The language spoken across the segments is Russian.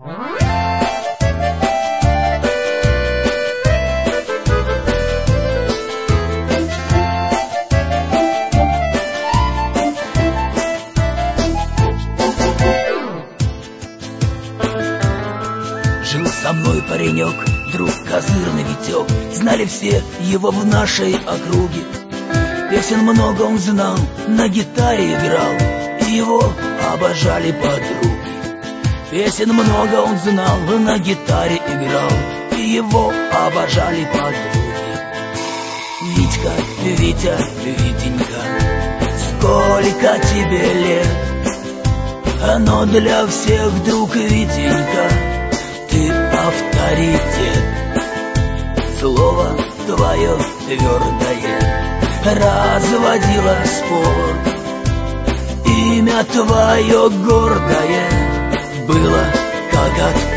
Жил со мной паренек, друг козырный Витек. Знали все его в нашей округе. Песен много он знал, на гитаре играл, и его обожали подруги. Песен много он знал, на гитаре играл, и его обожали подруги. Витька, Витя, Витенька, сколько тебе лет? Но для всех, друг Витенька, ты авторитет. Слово твое твердое разводило спор. Имя твое гордое было как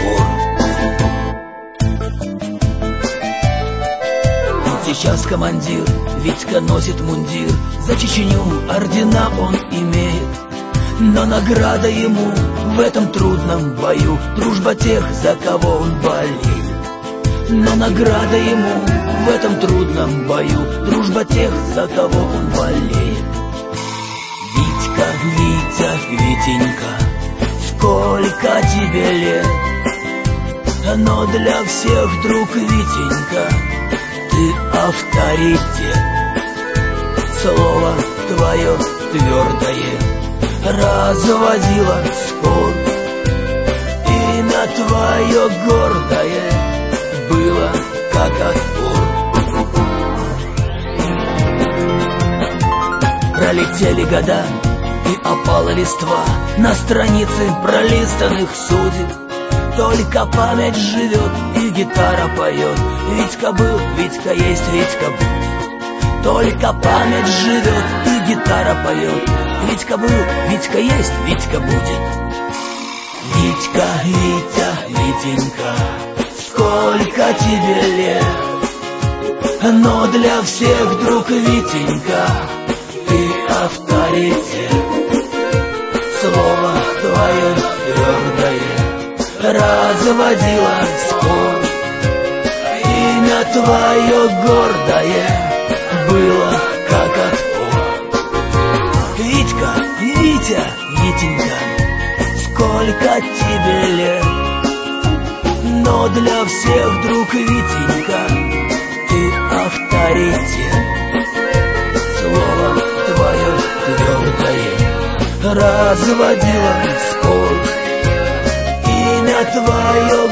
отпор. Сейчас командир, Витька носит мундир, за Чечню ордена он имеет. Но награда ему в этом трудном бою дружба тех, за кого он болеет. Но награда ему в этом трудном бою дружба тех, за кого он болеет. Витька, Витя, Витенька, сколько тебе лет? Но для всех, друг Витенька, ты авторитет. Слово твое твердое разводило спор. Имя твое гордое было как отпор. Пролетели года, и опала листва на странице пролистанных судеб. Только память живет, и гитара поет. Витька был, Витька есть, Витька будет. Только память живет, и гитара поет. Витька был, Витька есть, Витька будет. Витька, Витя, Витенька, сколько тебе лет? Но для всех, друг Витенька, ты авторитет. Слово твое твердое разводило спор. Имя твое гордое было как отпор. Витька, Витя, Витенька, сколько тебе лет? Но для всех, друг Витенька, ты авторитет. Слово твое твердое разводило спор. Имя твое